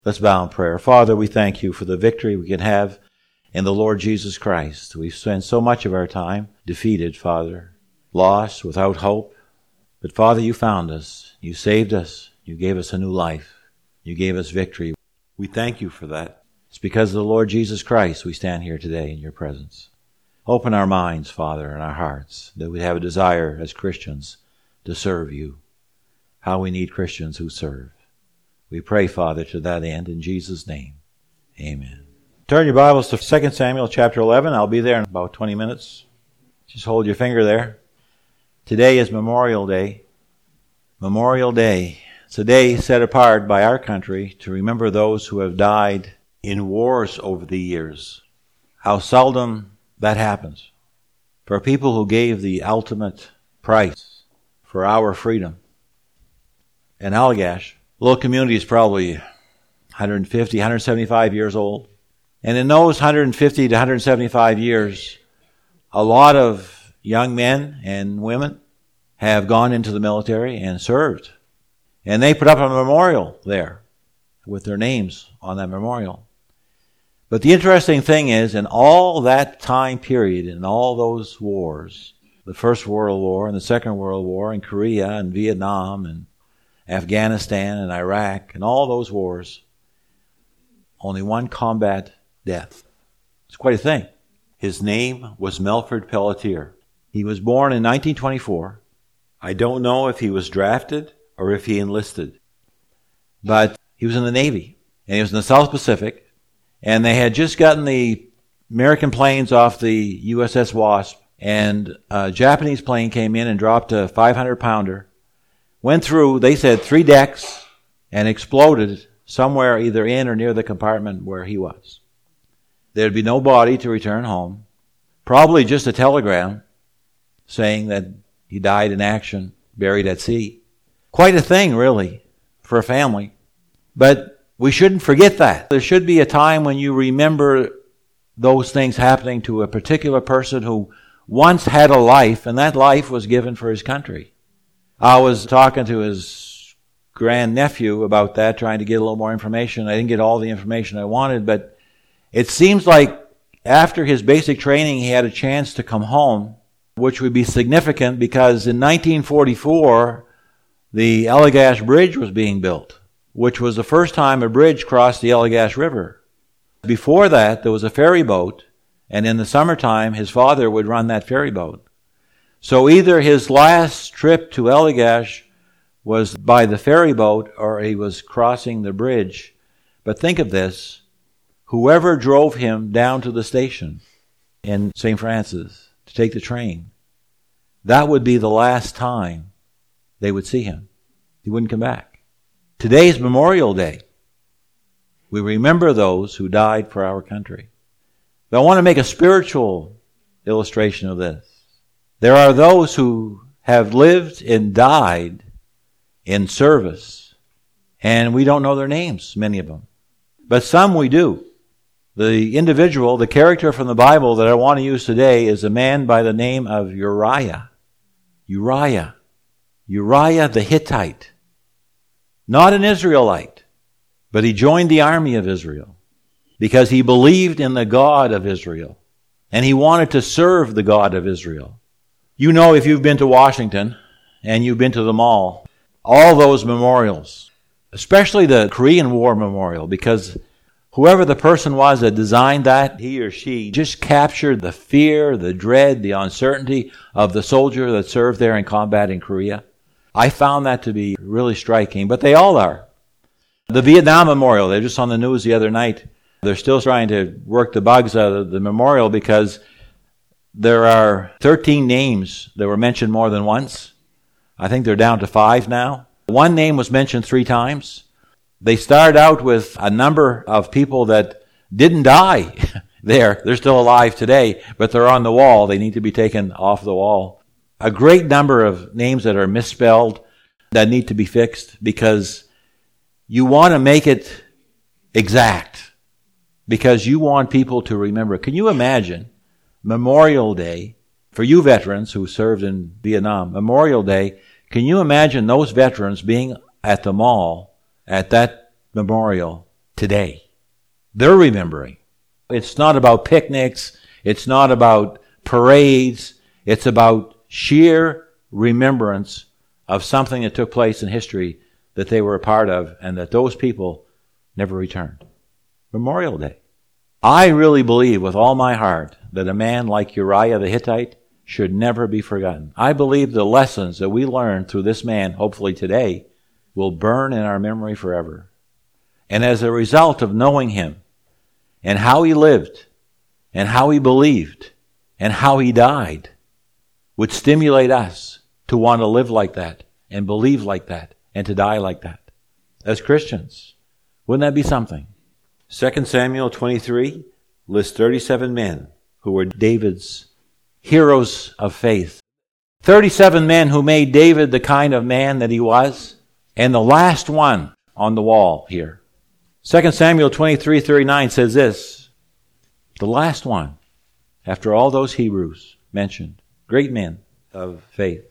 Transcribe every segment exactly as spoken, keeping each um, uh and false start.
Let's bow in prayer. Father, we thank you for the victory we can have in the Lord Jesus Christ. We've spent so much of our time defeated, Father, lost, without hope. But Father, you found us. You saved us. You gave us a new life. You gave us victory. We thank you for that. It's because of the Lord Jesus Christ we stand here today in your presence. Open our minds, Father, and our hearts, that we have a desire as Christians to serve you. How we need Christians who serve. We pray, Father, to that end in Jesus' name. Amen. Turn your Bibles to Second Samuel chapter eleven. I'll be there in about twenty minutes. Just hold your finger there. Today is Memorial Day. Memorial Day. It's a day set apart by our country to remember those who have died in wars over the years. How seldom that happens. For people who gave the ultimate price for our freedom. And Allagash, little community, is probably one hundred fifty, one hundred seventy-five years old. And in those one hundred fifty to one hundred seventy-five years, a lot of young men and women have gone into the military and served. And they put up a memorial there with their names on that memorial. But the interesting thing is, in all that time period, in all those wars, the First World War and the Second World War, and Korea and Vietnam and Afghanistan and Iraq and all those wars, only one combat death. It's quite a thing. His name was Melford Pelletier. He was born in nineteen twenty-four. I don't know if he was drafted or if he enlisted. But he was in the Navy, and he was in the South Pacific, and they had just gotten the American planes off the U S S Wasp, and a Japanese plane came in and dropped a five hundred pounder, went through, they said, three decks, and exploded somewhere either in or near the compartment where he was. There'd be no body to return home. Probably just a telegram saying that he died in action, buried at sea. Quite a thing, really, for a family. But we shouldn't forget that. There should be a time when you remember those things happening to a particular person who once had a life, and that life was given for his country. I was talking to his grandnephew about that, trying to get a little more information. I didn't get all the information I wanted, but it seems like after his basic training, he had a chance to come home, which would be significant because in nineteen forty-four, the Allagash Bridge was being built, which was the first time a bridge crossed the Allagash River. Before that, there was a ferry boat, and in the summertime, his father would run that ferry boat. So either his last trip to Allagash was by the ferry boat or he was crossing the bridge. But think of this. Whoever drove him down to the station in Saint Francis to take the train, that would be the last time they would see him. He wouldn't come back. Today's Memorial Day. We remember those who died for our country. But I want to make a spiritual illustration of this. There are those who have lived and died in service, and we don't know their names, many of them. But some we do. The individual, the character from the Bible that I want to use today is a man by the name of Uriah. Uriah. Uriah the Hittite. Not an Israelite, but he joined the army of Israel because he believed in the God of Israel, and he wanted to serve the God of Israel. You know, if you've been to Washington and you've been to the mall, all those memorials, especially the Korean War memorial, because whoever the person was that designed that, he or she just captured the fear, the dread, the uncertainty of the soldier that served there in combat in Korea. I found that to be really striking, but they all are. The Vietnam Memorial, they're just on the news the other night. They're still trying to work the bugs out of the memorial because there are thirteen names that were mentioned more than once. I think they're down to five now. One name was mentioned three times. They started out with a number of people that didn't die there. They're still alive today, but they're on the wall. They need to be taken off the wall. A great number of names that are misspelled that need to be fixed because you want to make it exact because you want people to remember. Can you imagine Memorial Day, for you veterans who served in Vietnam, Memorial Day, can you imagine those veterans being at the mall at that memorial today. They're remembering. It's not about picnics. It's not about parades. It's about sheer remembrance of something that took place in history that they were a part of and that those people never returned. Memorial Day. I really believe with all my heart that a man like Uriah the Hittite should never be forgotten. I believe the lessons that we learned through this man, hopefully today, will burn in our memory forever. And as a result of knowing him and how he lived and how he believed and how he died would stimulate us to want to live like that and believe like that and to die like that as Christians. Wouldn't that be something? Second Samuel twenty-three lists thirty-seven men who were David's heroes of faith. thirty-seven men who made David the kind of man that he was. And the last one on the wall here. Second Samuel twenty-three thirty-nine says this. The last one, after all those Hebrews mentioned, great men of faith.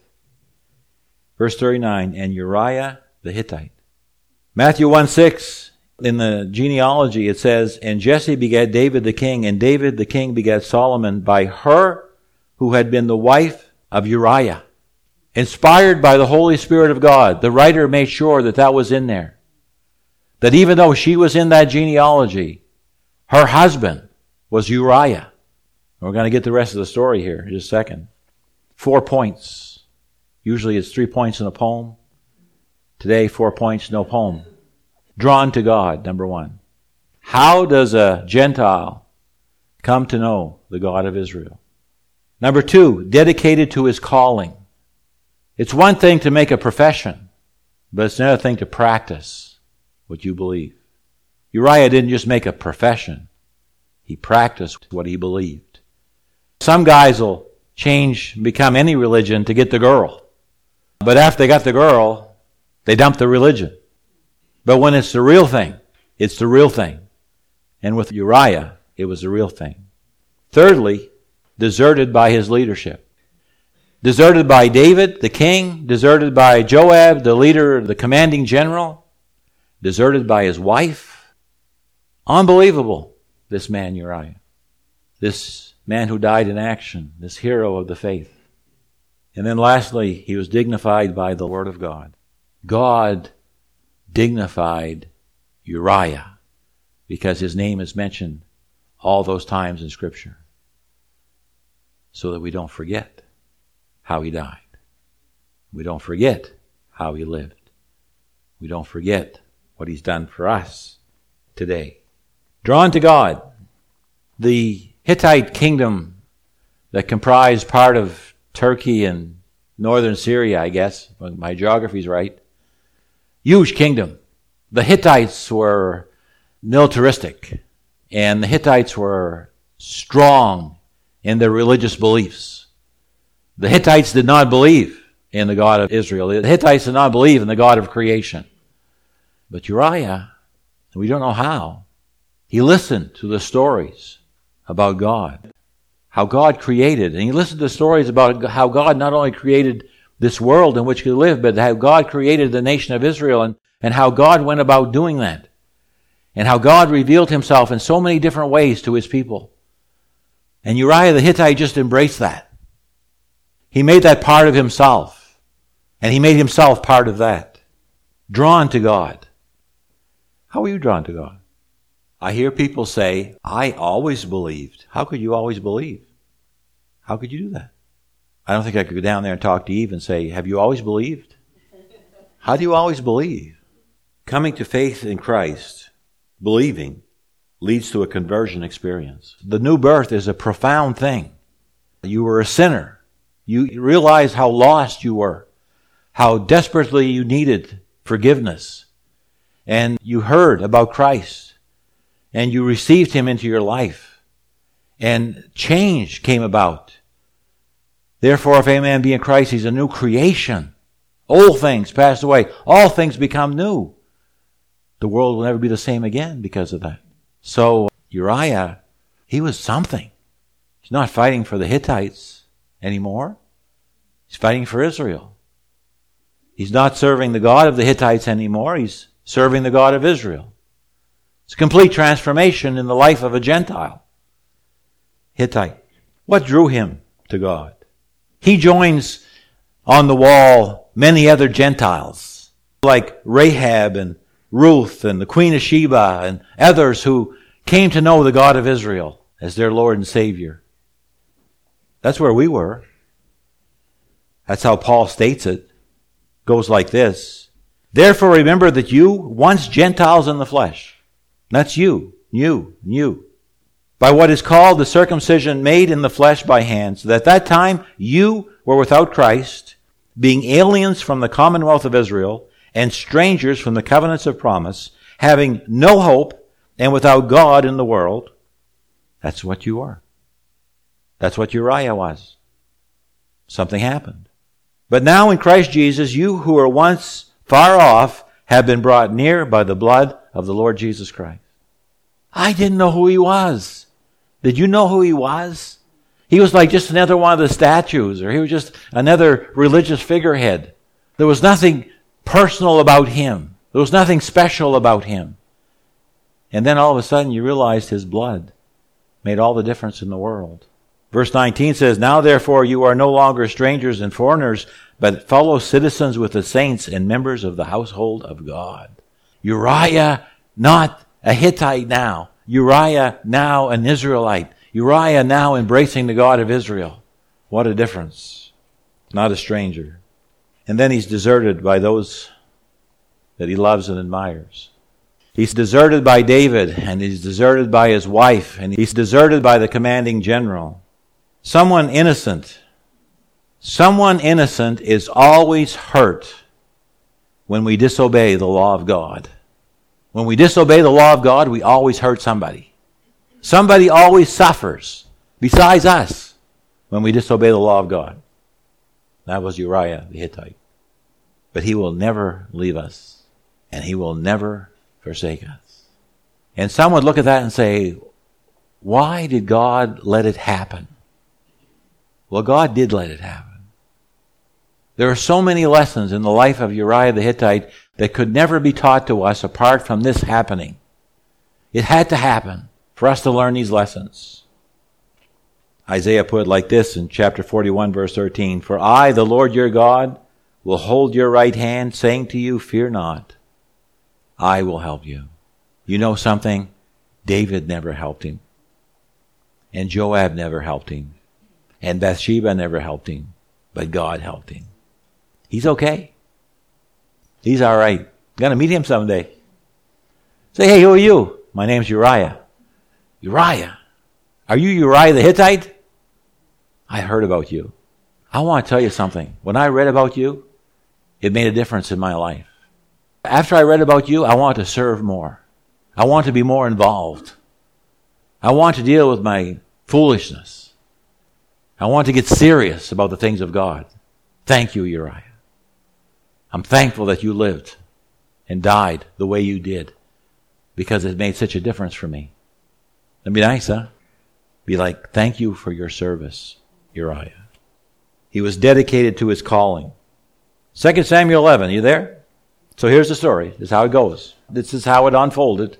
Verse thirty-nine, and Uriah the Hittite. Matthew one six, in the genealogy it says, and Jesse begat David the king, and David the king begat Solomon by her who had been the wife of Uriah. Inspired by the Holy Spirit of God, the writer made sure that that was in there. That even though she was in that genealogy, her husband was Uriah. We're going to get the rest of the story here in just a second. Four points. Usually it's three points in a poem. Today, four points, no poem. Drawn to God, number one. How does a Gentile come to know the God of Israel? Number two, dedicated to his calling. It's one thing to make a profession, but it's another thing to practice what you believe. Uriah didn't just make a profession. He practiced what he believed. Some guys will change, become any religion to get the girl. But after they got the girl, they dump the religion. But when it's the real thing, it's the real thing. And with Uriah, it was the real thing. Thirdly, deserted by his leadership. Deserted by David, the king. Deserted by Joab, the leader, the commanding general. Deserted by his wife. Unbelievable, this man Uriah. This man who died in action, this hero of the faith. And then lastly, he was dignified by the word of God. God dignified Uriah because his name is mentioned all those times in Scripture so that we don't forget how he died. We don't forget how he lived. We don't forget what he's done for us today. Drawn to God, the Hittite kingdom that comprised part of Turkey and northern Syria, I guess, if my geography's right. Huge kingdom. The Hittites were militaristic, and the Hittites were strong in their religious beliefs. The Hittites did not believe in the God of Israel. The Hittites did not believe in the God of creation. But Uriah, we don't know how, he listened to the stories about God, how God created. And he listened to stories about how God not only created this world in which he lived, but how God created the nation of Israel and, and how God went about doing that. And how God revealed himself in so many different ways to his people. And Uriah the Hittite just embraced that. He made that part of himself. And he made himself part of that. Drawn to God. How are you drawn to God? I hear people say, I always believed. How could you always believe? How could you do that? I don't think I could go down there and talk to Eve and say, have you always believed? How do you always believe? Coming to faith in Christ, believing, leads to a conversion experience. The new birth is a profound thing. You were a sinner. You realized how lost you were, how desperately you needed forgiveness. And you heard about Christ, and you received him into your life. And change came about. Therefore, if any man be in Christ, he's a new creation. Old things pass away. All things become new. The world will never be the same again because of that. So Uriah, he was something. He's not fighting for the Hittites anymore. He's fighting for Israel. He's not serving the God of the Hittites anymore. He's serving the God of Israel. It's a complete transformation in the life of a Gentile. Hittite. What drew him to God? He joins on the wall many other Gentiles, like Rahab and Ruth and the Queen of Sheba and others who came to know the God of Israel as their Lord and Savior. That's where we were. That's how Paul states it. It goes like this. Therefore remember that you, once Gentiles in the flesh, that's you, you, you, by what is called the circumcision made in the flesh by hands, that at that time you were without Christ, being aliens from the commonwealth of Israel, and strangers from the covenants of promise, having no hope, and without God in the world. That's what you are. That's what Uriah was. Something happened. But now in Christ Jesus, you who were once far off have been brought near by the blood of the Lord Jesus Christ. I didn't know who he was. Did you know who he was? He was like just another one of the statues, or he was just another religious figurehead. There was nothing personal about him. There was nothing special about him. And then all of a sudden you realized his blood made all the difference in the world. Verse nineteen says, Now therefore you are no longer strangers and foreigners, but fellow citizens with the saints and members of the household of God. Uriah, not a Hittite now. Uriah, now an Israelite. Uriah, now embracing the God of Israel. What a difference. Not a stranger. And then he's deserted by those that he loves and admires. He's deserted by David, and he's deserted by his wife, and he's deserted by the commanding general. Someone innocent. Someone innocent is always hurt when we disobey the law of God. When we disobey the law of God, we always hurt somebody. Somebody always suffers besides us when we disobey the law of God. That was Uriah the Hittite. But he will never leave us, and he will never forsake us. And some would look at that and say, why did God let it happen? Well, God did let it happen. There are so many lessons in the life of Uriah the Hittite that could never be taught to us apart from this happening. It had to happen for us to learn these lessons. Isaiah put it like this in chapter forty-one, verse thirteen, For I, the Lord your God, will hold your right hand, saying to you, Fear not, I will help you. You know something? David never helped him. And Joab never helped him. And Bathsheba never helped him. But God helped him. He's okay. He's all right. Gonna meet him someday. Say, hey, who are you? My name's Uriah. Uriah? Are you Uriah the Hittite? I heard about you. I want to tell you something. When I read about you, it made a difference in my life. After I read about you, I want to serve more. I want to be more involved. I want to deal with my foolishness. I want to get serious about the things of God. Thank you, Uriah. I'm thankful that you lived and died the way you did because it made such a difference for me. That'd be nice, huh? Be like, thank you for your service, Uriah. He was dedicated to his calling. Second Samuel eleven, you there? So here's the story. This is how it goes. This is how it unfolded.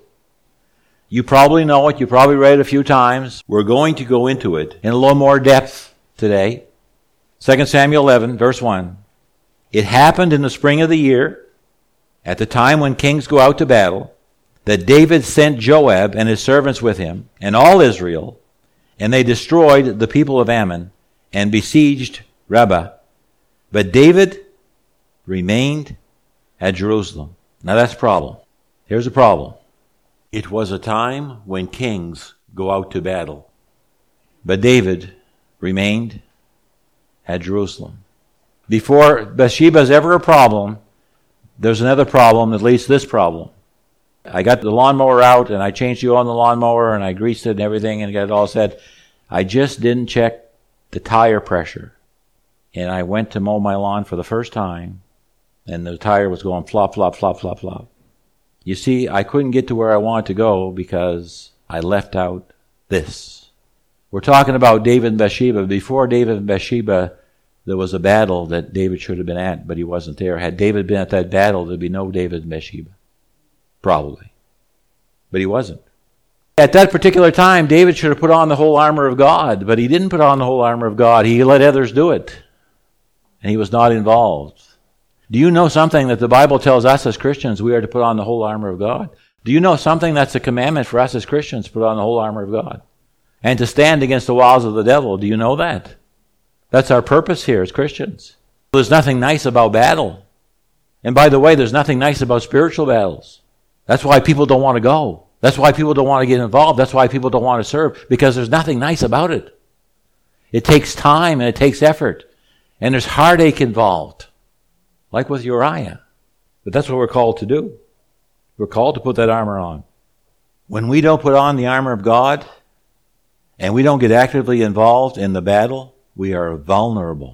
You probably know it. You probably read it a few times. We're going to go into it in a little more depth today. Second Samuel eleven, verse one. It happened in the spring of the year, at the time when kings go out to battle, that David sent Joab and his servants with him, and all Israel, and they destroyed the people of Ammon, and besieged Rabbah. But David remained at Jerusalem. Now that's a problem. Here's a problem. It was a time when kings go out to battle. But David remained at Jerusalem. Before Bathsheba is ever a problem, there's another problem that leads to this problem. I got the lawnmower out and I changed the oil on the lawnmower and I greased it and everything and got it all set. I just didn't check the tire pressure. And I went to mow my lawn for the first time and the tire was going flop, flop, flop, flop, flop. You see, I couldn't get to where I wanted to go because I left out this. We're talking about David and Bathsheba. Before David and Bathsheba, there was a battle that David should have been at, but he wasn't there. Had David been at that battle, there'd be no David and Bathsheba. Probably. But he wasn't. At that particular time, David should have put on the whole armor of God, but he didn't put on the whole armor of God. He let others do it, and he was not involved. Do you know something that the Bible tells us as Christians we are to put on the whole armor of God? Do you know something that's a commandment for us as Christians to put on the whole armor of God? And to stand against the wiles of the devil. Do you know that? That's our purpose here as Christians. There's nothing nice about battle. And by the way, there's nothing nice about spiritual battles. That's why people don't want to go. That's why people don't want to get involved. That's why people don't want to serve, because there's nothing nice about it. It takes time and it takes effort. And there's heartache involved, like with Uriah. But that's what we're called to do. We're called to put that armor on. When we don't put on the armor of God and we don't get actively involved in the battle, we are vulnerable.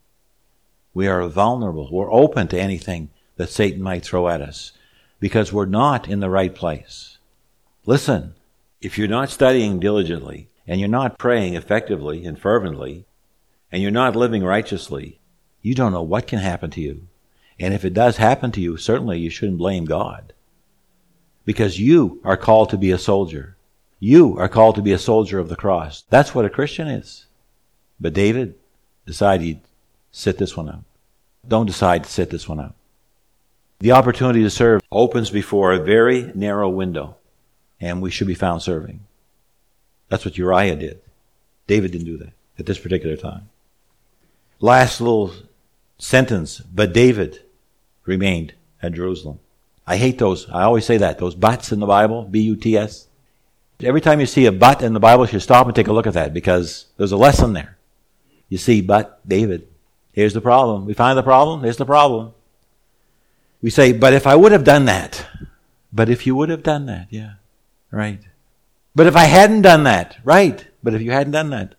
We are vulnerable. We're open to anything that Satan might throw at us because we're not in the right place. Listen, if you're not studying diligently and you're not praying effectively and fervently and you're not living righteously, you don't know what can happen to you. And if it does happen to you, certainly you shouldn't blame God. Because you are called to be a soldier. You are called to be a soldier of the cross. That's what a Christian is. But David decided he'd sit this one out. Don't decide to sit this one out. The opportunity to serve opens before a very narrow window, and we should be found serving. That's what Uriah did. David didn't do that at this particular time. Last little sentence, but David remained at Jerusalem. I hate those, I always say that, those buts in the Bible, B U T S. Every time you see a but in the Bible, you should stop and take a look at that because there's a lesson there. You see, but David. Here's the problem. We find the problem. Here's the problem. We say, but if I would have done that. But if you would have done that. Yeah, right. But if I hadn't done that. Right. But if you hadn't done that.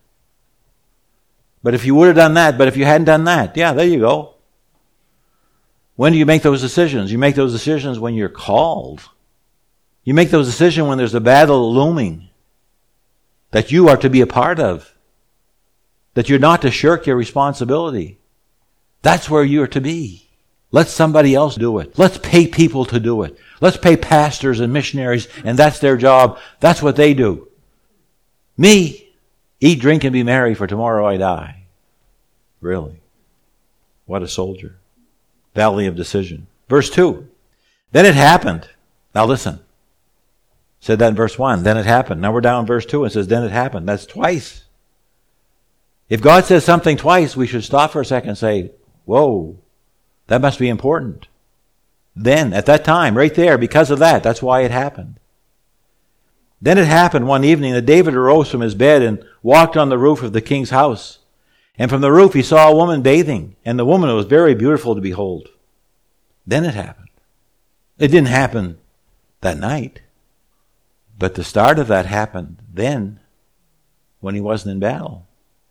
But if you would have done that. But if you hadn't done that. Yeah, there you go. When do you make those decisions? You make those decisions when you're called. You make those decisions when there's a battle looming that you are to be a part of. That you're not to shirk your responsibility. That's where you're to be. Let somebody else do it. Let's pay people to do it. Let's pay pastors and missionaries, and that's their job. That's what they do. Me, eat, drink, and be merry, for tomorrow I die. Really? What a soldier. Valley of decision. Verse two. Then it happened. Now listen. Said that in verse one. Then it happened. Now we're down in verse two and it says, then it happened. That's twice. If God says something twice, we should stop for a second and say, whoa, that must be important. Then, at that time, right there, because of that, that's why it happened. Then it happened one evening that David arose from his bed and walked on the roof of the king's house. And from the roof he saw a woman bathing, and the woman was very beautiful to behold. Then it happened. It didn't happen that night, but the start of that happened then, when he wasn't in battle.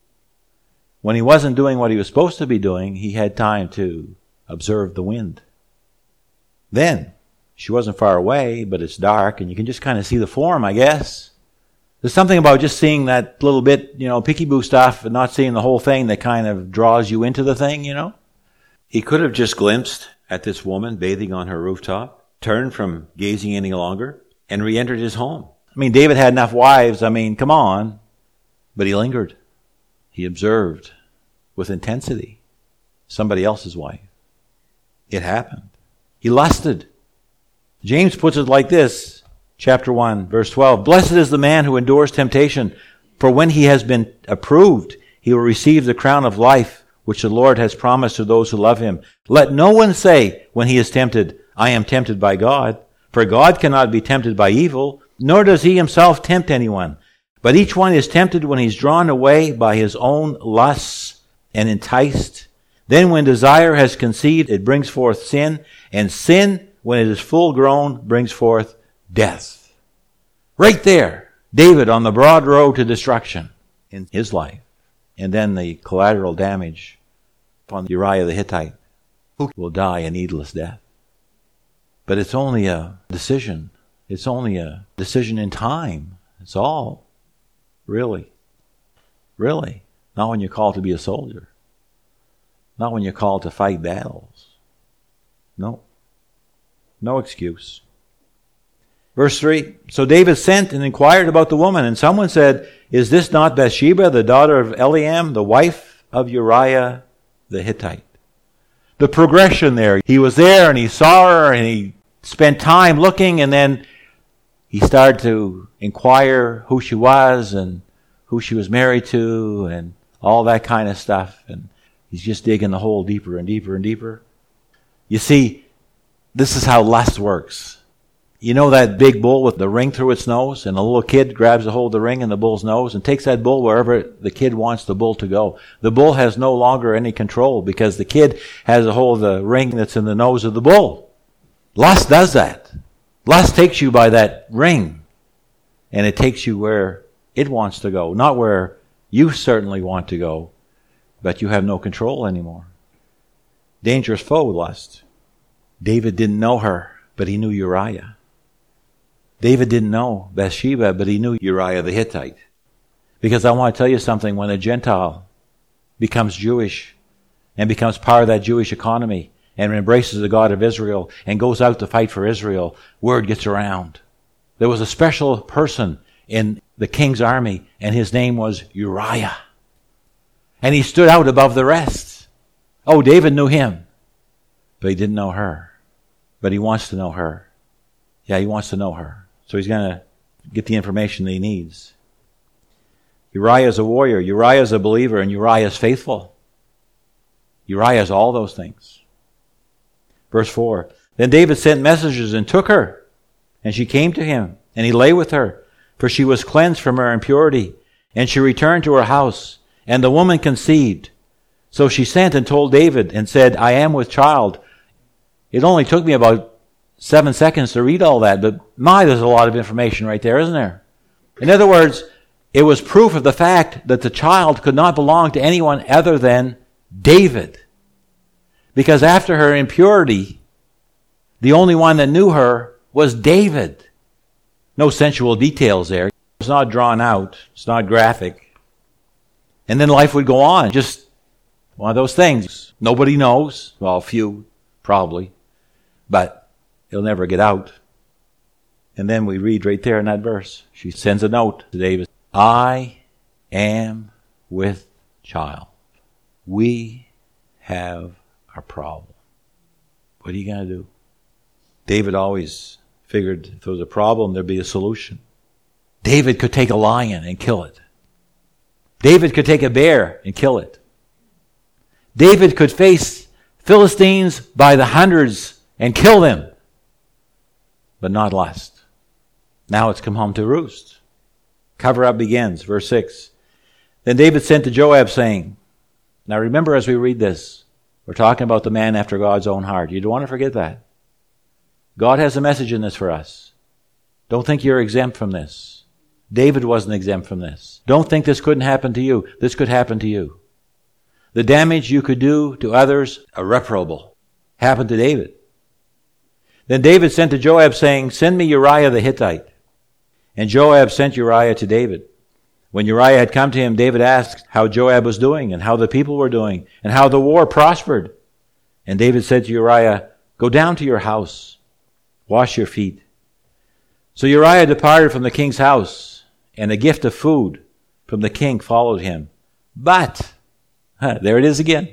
When he wasn't doing what he was supposed to be doing, he had time to observe the wind. Then, she wasn't far away, but it's dark, and you can just kind of see the form, I guess. There's something about just seeing that little bit, you know, peekaboo stuff and not seeing the whole thing that kind of draws you into the thing, you know. He could have just glimpsed at this woman bathing on her rooftop, turned from gazing any longer, and re-entered his home. I mean, David had enough wives, I mean, come on. But he lingered. He observed with intensity somebody else's wife. It happened. He lusted. James puts it like this, chapter one, verse twelve. Blessed is the man who endures temptation, for when he has been approved, he will receive the crown of life, which the Lord has promised to those who love him. Let no one say when he is tempted, I am tempted by God. For God cannot be tempted by evil, nor does he himself tempt anyone. But each one is tempted when he's drawn away by his own lusts and enticed. Then when desire has conceived, it brings forth sin. And sin, when it is full grown, brings forth death. Right there, David on the broad road to destruction in his life. And then the collateral damage upon Uriah the Hittite, who will die a needless death. But it's only a decision. It's only a decision in time. It's all. Really. Really. Not when you're called to be a soldier. Not when you're called to fight battles. No. No excuse. Verse three, so David sent and inquired about the woman, and someone said, is this not Bathsheba, the daughter of Eliam, the wife of Uriah the Hittite? The progression there. He was there and he saw her and he spent time looking, and then he started to inquire who she was and who she was married to and all that kind of stuff. And he's just digging the hole deeper and deeper and deeper. You see, this is how lust works. You know that big bull with the ring through its nose, and the little kid grabs a hold of the ring in the bull's nose and takes that bull wherever the kid wants the bull to go. The bull has no longer any control because the kid has a hold of the ring that's in the nose of the bull. Lust does that. Lust takes you by that ring, and it takes you where it wants to go, not where you certainly want to go, but you have no control anymore. Dangerous foe, lust. David didn't know her, but he knew Uriah. David didn't know Bathsheba, but he knew Uriah the Hittite. Because I want to tell you something, when a Gentile becomes Jewish and becomes part of that Jewish economy and embraces the God of Israel and goes out to fight for Israel, word gets around. There was a special person in the king's army, and his name was Uriah. And he stood out above the rest. Oh, David knew him, but he didn't know her. But he wants to know her. Yeah, he wants to know her. So he's going to get the information that he needs. Uriah is a warrior. Uriah is a believer, and Uriah is faithful. Uriah is all those things. Verse four, then David sent messengers and took her, and she came to him, and he lay with her, for she was cleansed from her impurity. And she returned to her house, and the woman conceived. So she sent and told David and said, I am with child. It only took me about seven seconds to read all that, but my, there's a lot of information right there, isn't there? In other words, it was proof of the fact that the child could not belong to anyone other than David. Because after her impurity, the only one that knew her was David. No sensual details there. It's not drawn out. It's not graphic. And then life would go on. Just one of those things. Nobody knows. Well, few, probably. But he'll never get out. And then we read right there in that verse. She sends a note to David. I am with child. We have a problem. What are you going to do? David always figured if there was a problem, there'd be a solution. David could take a lion and kill it. David could take a bear and kill it. David could face Philistines by the hundreds and kill them. But not lust. Now it's come home to roost. Cover up begins. Verse six. Then David sent to Joab saying, now remember as we read this, we're talking about the man after God's own heart. You don't want to forget that. God has a message in this for us. Don't think you're exempt from this. David wasn't exempt from this. Don't think this couldn't happen to you. This could happen to you. The damage you could do to others, irreparable, happened to David. Then David sent to Joab saying, send me Uriah the Hittite. And Joab sent Uriah to David. When Uriah had come to him, David asked how Joab was doing and how the people were doing and how the war prospered. And David said to Uriah, go down to your house, wash your feet. So Uriah departed from the king's house, and a gift of food from the king followed him. But, huh, there it is again.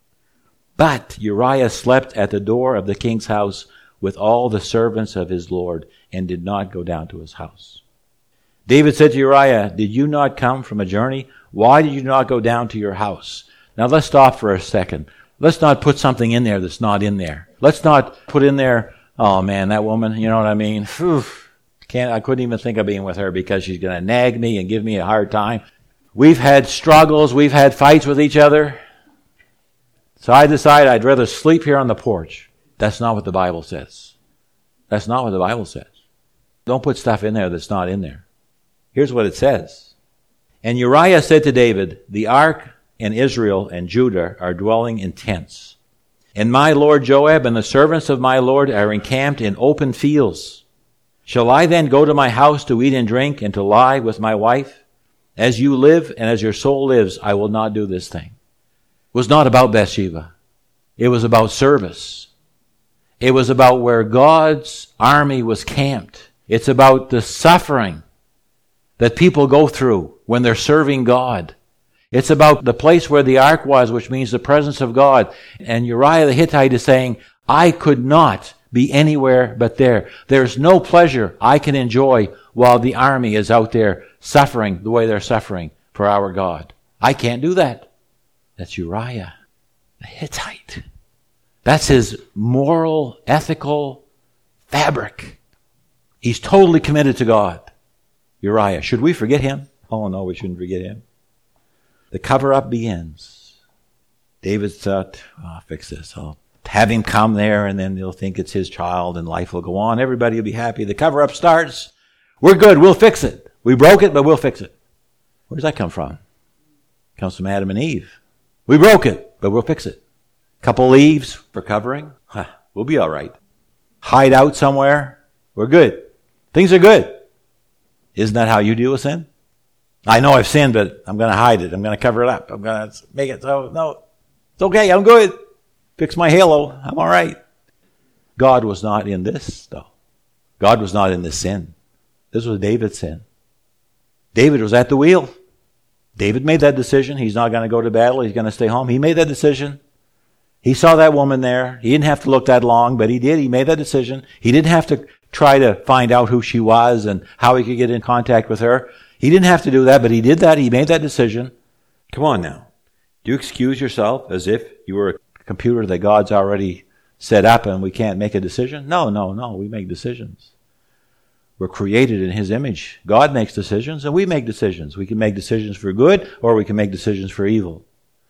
But Uriah slept at the door of the king's house with all the servants of his Lord, and did not go down to his house. David said to Uriah, did you not come from a journey? Why did you not go down to your house? Now let's stop for a second. Let's not put something in there that's not in there. Let's not put in there, oh man, that woman, you know what I mean? Whew, can't, I couldn't even think of being with her because she's going to nag me and give me a hard time. We've had struggles. We've had fights with each other. So I decided I'd rather sleep here on the porch. That's not what the Bible says. That's not what the Bible says. Don't put stuff in there that's not in there. Here's what it says. And Uriah said to David, the ark and Israel and Judah are dwelling in tents. And my lord Joab and the servants of my lord are encamped in open fields. Shall I then go to my house to eat and drink and to lie with my wife? As you live and as your soul lives, I will not do this thing. It was not about Bathsheba. It was about service. It was about where God's army was camped. It's about the suffering that people go through when they're serving God. It's about the place where the ark was, which means the presence of God. And Uriah the Hittite is saying, I could not be anywhere but there. There's no pleasure I can enjoy while the army is out there suffering the way they're suffering for our God. I can't do that. That's Uriah the Hittite. That's his moral, ethical fabric. He's totally committed to God. Uriah. Should we forget him? Oh no, we shouldn't forget him. The cover-up begins. David thought, oh, I'll fix this. I'll have him come there and then they'll think it's his child and life will go on. Everybody will be happy. The cover-up starts. We're good. We'll fix it. We broke it, but we'll fix it. Where does that come from? It comes from Adam and Eve. We broke it, but we'll fix it. Couple leaves for covering. Huh, we'll be all right. Hide out somewhere. We're good. Things are good. Isn't that how you deal with sin? I know I've sinned, but I'm going to hide it. I'm going to cover it up. I'm going to make it so, no, it's okay. I'm good. Fix my halo. I'm all right. God was not in this, though. God was not in this sin. This was David's sin. David was at the wheel. David made that decision. He's not going to go to battle. He's going to stay home. He made that decision. He saw that woman there. He didn't have to look that long, but he did. He made that decision. He didn't have to try to find out who she was and how he could get in contact with her. He didn't have to do that, but he did that. He made that decision. Come on now. Do you excuse yourself as if you were a computer that God's already set up and we can't make a decision? No, no, no. We make decisions. We're created in His image. God makes decisions and we make decisions. We can make decisions for good or we can make decisions for evil.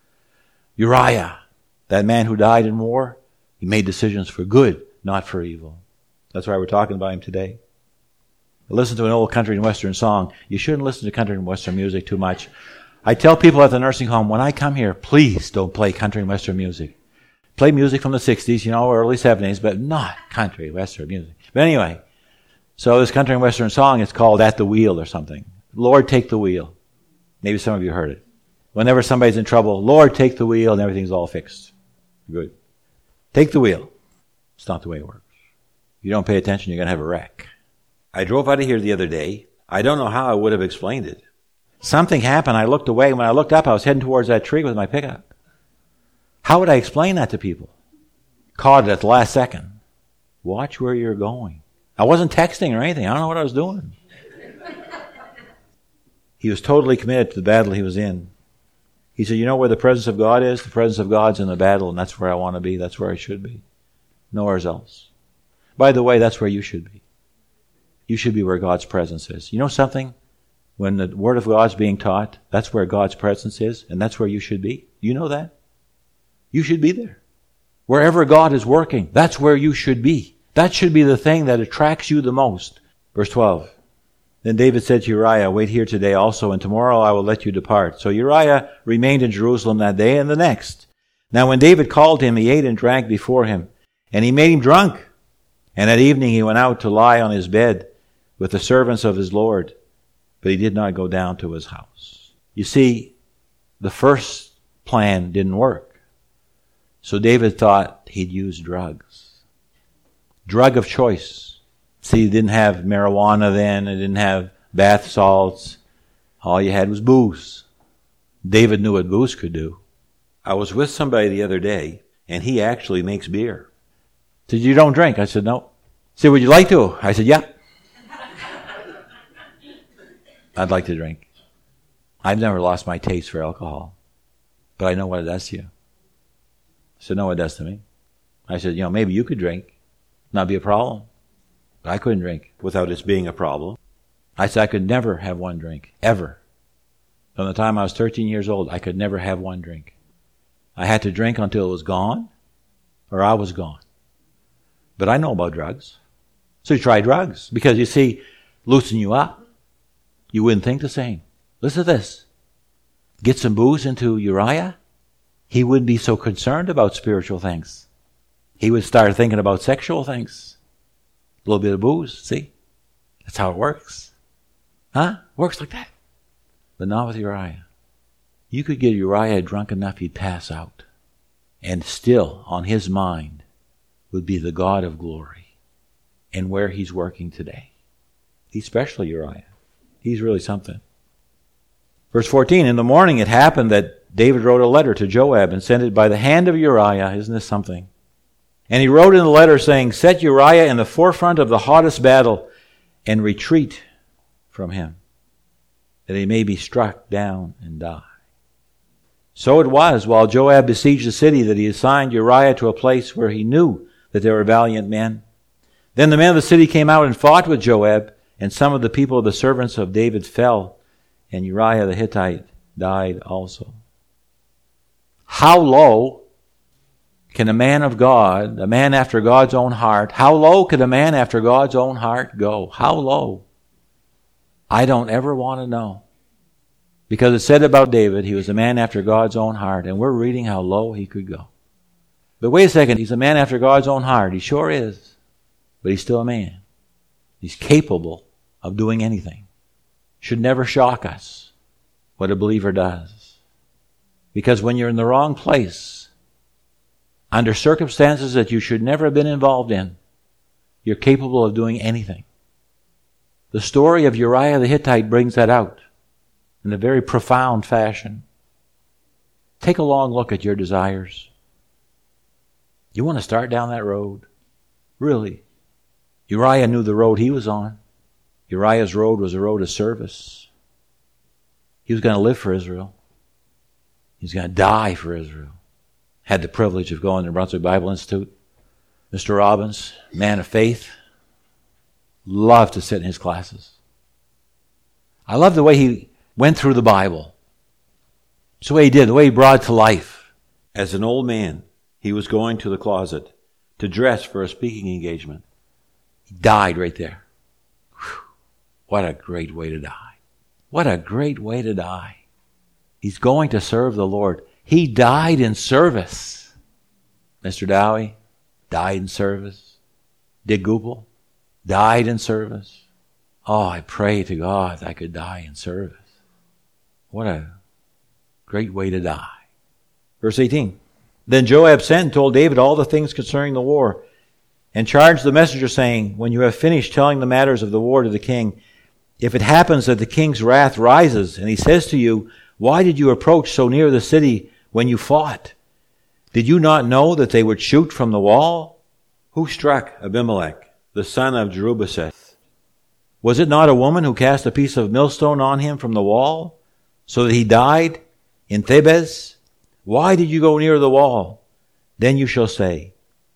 Uriah, that man who died in war, he made decisions for good, not for evil. That's why we're talking about him today. Listen to an old country and western song. You shouldn't listen to country and western music too much. I tell people at the nursing home, when I come here, please don't play country and western music. Play music from the sixties, you know, early seventies, but not country western music. But anyway, so this country and western song is called At the Wheel or something. Lord, take the wheel. Maybe some of you heard it. Whenever somebody's in trouble, Lord, take the wheel and everything's all fixed. Good. Take the wheel. It's not the way it works. If you don't pay attention, you're going to have a wreck. I drove out of here the other day. I don't know how I would have explained it. Something happened. I looked away. When I looked up, I was heading towards that tree with my pickup. How would I explain that to people? Caught it at the last second. Watch where you're going. I wasn't texting or anything. I don't know what I was doing. He was totally committed to the battle he was in. He said, you know where the presence of God is? The presence of God's in the battle, and that's where I want to be. That's where I should be. Nowhere else. By the way, that's where you should be. You should be where God's presence is. You know something? When the Word of God's being taught, that's where God's presence is, and that's where you should be. You know that? You should be there. Wherever God is working, that's where you should be. That should be the thing that attracts you the most. Verse twelve. Then David said to Uriah, wait here today also, and tomorrow I will let you depart. So Uriah remained in Jerusalem that day and the next. Now when David called him, he ate and drank before him, and he made him drunk. And at evening he went out to lie on his bed with the servants of his Lord, but he did not go down to his house. You see, the first plan didn't work. So David thought he'd use drugs. Drug of choice. See, he didn't have marijuana then, it didn't have bath salts. All you had was booze. David knew what booze could do. I was with somebody the other day, and he actually makes beer. He said, you don't drink? I said, no. He said, would you like to? I said, yeah. I'd like to drink. I've never lost my taste for alcohol, but I know what it does to you. I said, no, what it does to me. I said, you know, maybe you could drink, not be a problem. But I couldn't drink without it being a problem. I said I could never have one drink, ever. From the time I was thirteen years old, I could never have one drink. I had to drink until it was gone, or I was gone. But I know about drugs. So you try drugs, because you see, loosen you up. You wouldn't think the same. Listen to this. Get some booze into Uriah, he wouldn't be so concerned about spiritual things. He would start thinking about sexual things. A little bit of booze, see? That's how it works. Huh? Works like that. But not with Uriah. You could get Uriah drunk enough he'd pass out. And still, on his mind, would be the God of glory and where he's working today. He's special, Uriah. He's really something. Verse fourteen, in the morning it happened that David wrote a letter to Joab and sent it by the hand of Uriah. Isn't this something? And he wrote in the letter saying, set Uriah in the forefront of the hottest battle and retreat from him, that he may be struck down and die. So it was, while Joab besieged the city, that he assigned Uriah to a place where he knew that there were valiant men. Then the men of the city came out and fought with Joab, and some of the people of the servants of David fell, and Uriah the Hittite died also. How low can a man of God, a man after God's own heart, how low could a man after God's own heart go? How low? I don't ever want to know. Because it said about David, he was a man after God's own heart, and we're reading how low he could go. But wait a second, he's a man after God's own heart. He sure is. But he's still a man. He's capable of doing anything. Should never shock us what a believer does. Because when you're in the wrong place, under circumstances that you should never have been involved in, you're capable of doing anything. The story of Uriah the Hittite brings that out in a very profound fashion. Take a long look at your desires. You want to start down that road? Really? Uriah knew the road he was on. Uriah's road was a road of service. He was going to live for Israel. He was going to die for Israel. Had the privilege of going to Brunswick Bible Institute. Mister Robbins, man of faith, loved to sit in his classes. I love the way he went through the Bible. It's the way he did, the way he brought it to life. As an old man, he was going to the closet to dress for a speaking engagement. He died right there. Whew. What a great way to die. What a great way to die. He's going to serve the Lord. He died in service. Mister Dowie died in service. Dick Goupel died in service. Oh, I pray to God I could die in service. What a great way to die. Verse eighteen. Then Joab sent and told David all the things concerning the war, and charged the messenger, saying, when you have finished telling the matters of the war to the king, if it happens that the king's wrath rises, and he says to you, why did you approach so near the city when you fought? Did you not know that they would shoot from the wall? Who struck Abimelech, the son of Jerubbaal? Was it not a woman who cast a piece of millstone on him from the wall, so that he died in Thebez? Why did you go near the wall? Then you shall say,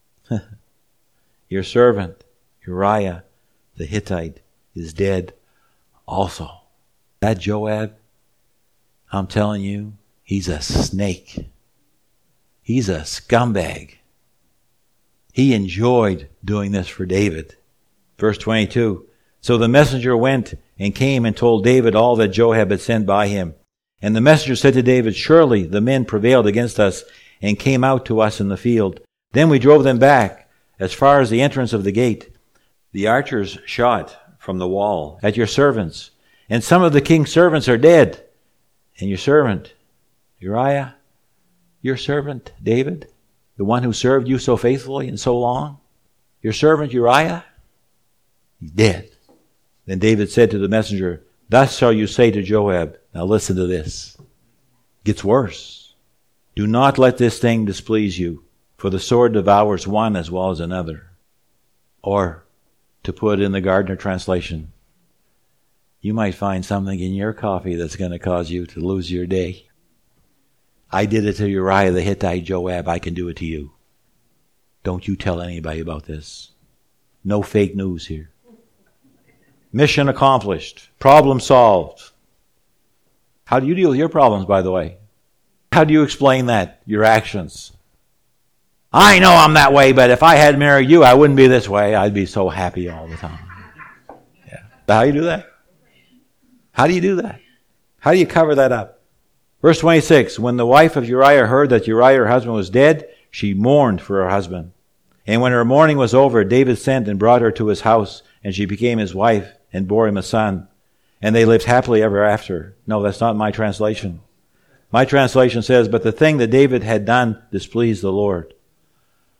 your servant Uriah the Hittite is dead also. That Joab, I'm telling you, he's a snake. He's a scumbag. He enjoyed doing this for David. Verse twenty-two, so the messenger went and came and told David all that Joab had sent by him. And the messenger said to David, surely the men prevailed against us and came out to us in the field. Then we drove them back as far as the entrance of the gate. The archers shot from the wall at your servants, and some of the king's servants are dead. And your servant, Uriah, your servant, David, the one who served you so faithfully and so long, your servant Uriah, he's dead. Then David said to the messenger, thus shall you say to Joab, now listen to this. It gets worse. Do not let this thing displease you, for the sword devours one as well as another. Or, to put in the Gardner translation, you might find something in your coffee that's going to cause you to lose your day. I did it to Uriah the Hittite, Joab. I can do it to you. Don't you tell anybody about this. No fake news here. Mission accomplished. Problem solved. How do you deal with your problems, by the way? How do you explain that? Your actions. I know I'm that way, but if I had married you, I wouldn't be this way. I'd be so happy all the time. Yeah. How do you do that? How do you do that? How do you cover that up? Verse twenty-six, when the wife of Uriah heard that Uriah, her husband, was dead, she mourned for her husband. And when her mourning was over, David sent and brought her to his house, and she became his wife and bore him a son. And they lived happily ever after. No, that's not my translation. My translation says, but the thing that David had done displeased the Lord.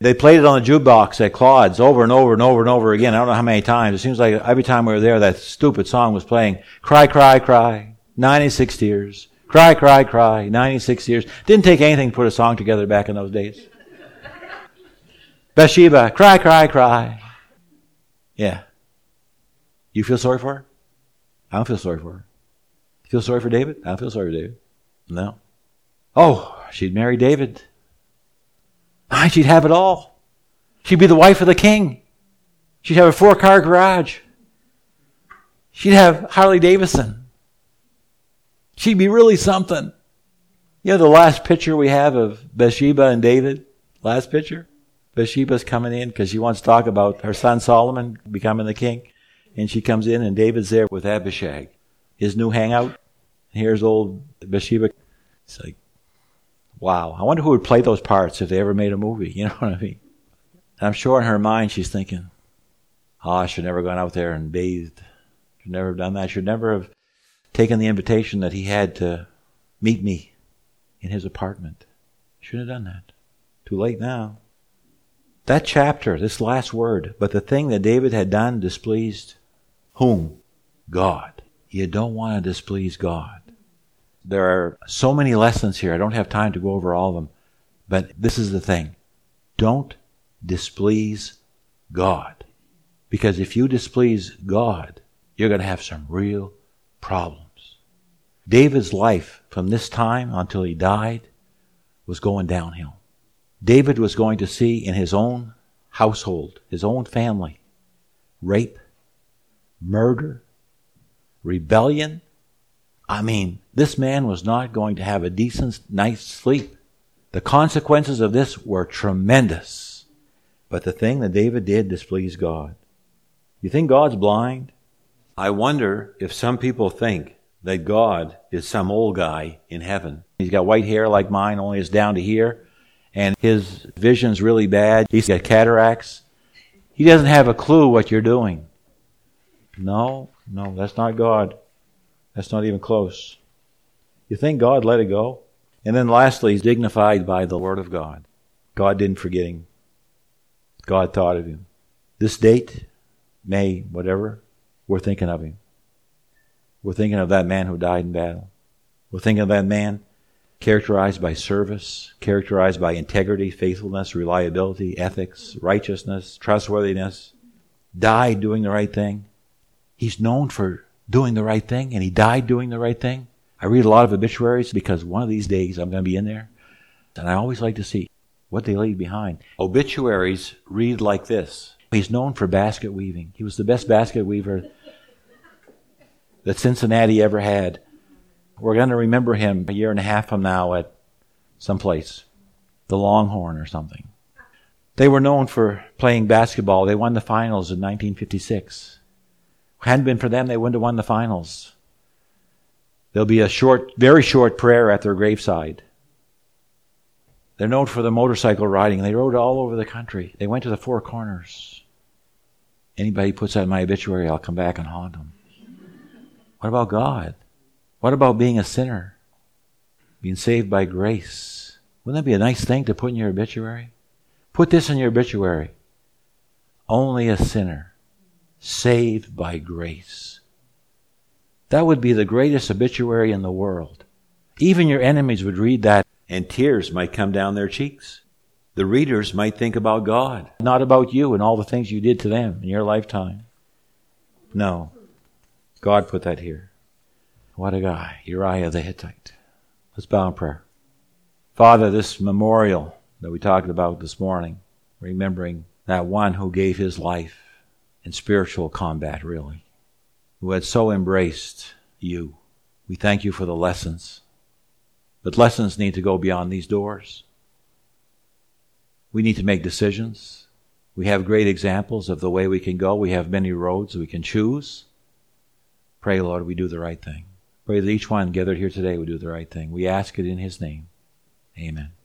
They played it on the jukebox at Claude's over and over and over and over again. I don't know how many times. It seems like every time we were there, that stupid song was playing. Cry, cry, cry. ninety-six tears. Cry, cry, cry. ninety-six tears. Didn't take anything to put a song together back in those days. Bathsheba. Cry, cry, cry. Yeah. You feel sorry for her? I don't feel sorry for her. You feel sorry for David? I don't feel sorry for David. No. Oh, she'd marry David. Ah, she'd have it all. She'd be the wife of the king. She'd have a four-car garage. She'd have Harley Davidson. She'd be really something. You know the last picture we have of Bathsheba and David? Last picture? Bathsheba's coming in because she wants to talk about her son Solomon becoming the king. And she comes in and David's there with Abishag, his new hangout. And here's old Bathsheba. It's like, wow. I wonder who would play those parts if they ever made a movie. You know what I mean? And I'm sure in her mind she's thinking, oh, I should never have gone out there and bathed. Should never have done that. I should never have taken the invitation that he had to meet me in his apartment. Shouldn't have done that. Too late now. That chapter, this last word, but the thing that David had done displeased whom? God. You don't want to displease God. There are so many lessons here. I don't have time to go over all of them. But this is the thing. Don't displease God. Because if you displease God, you're going to have some real problems. David's life from this time until he died was going downhill. David was going to see in his own household, his own family, rape, murder, rebellion. I mean, this man was not going to have a decent night's sleep. The consequences of this were tremendous. But the thing that David did displeased God. You think God's blind? I wonder if some people think that God is some old guy in heaven. He's got white hair like mine, only it's down to here. And his vision's really bad. He's got cataracts. He doesn't have a clue what you're doing. No, no, that's not God. That's not even close. You think God let it go? And then lastly, he's dignified by the Word of God. God didn't forget him. God thought of him. This date, May, whatever, we're thinking of him. We're thinking of that man who died in battle. We're thinking of that man characterized by service, characterized by integrity, faithfulness, reliability, ethics, righteousness, trustworthiness, died doing the right thing. He's known for doing the right thing, and he died doing the right thing. I read a lot of obituaries because one of these days I'm going to be in there, and I always like to see what they leave behind. Obituaries read like this. He's known for basket weaving. He was the best basket weaver that Cincinnati ever had. We're going to remember him a year and a half from now at some place, the Longhorn or something. They were known for playing basketball. They won the finals in nineteen fifty-six. If it hadn't been for them, they wouldn't have won the finals. There'll be a short, very short prayer at their graveside. They're known for the motorcycle riding. They rode all over the country. They went to the Four Corners. Anybody puts that in my obituary, I'll come back and haunt them. What about God? What about being a sinner? Being saved by grace? Wouldn't that be a nice thing to put in your obituary? Put this in your obituary. Only a sinner, saved by grace. That would be the greatest obituary in the world. Even your enemies would read that, and tears might come down their cheeks. The readers might think about God, not about you and all the things you did to them in your lifetime. No, God put that here. What a guy, Uriah the Hittite. Let's bow in prayer. Father, this memorial that we talked about this morning, remembering that one who gave his life in spiritual combat, really, who had so embraced you. We thank you for the lessons. But lessons need to go beyond these doors. We need to make decisions. We have great examples of the way we can go. We have many roads we can choose. Pray, Lord, we do the right thing. Pray that each one gathered here today would do the right thing. We ask it in his name. Amen.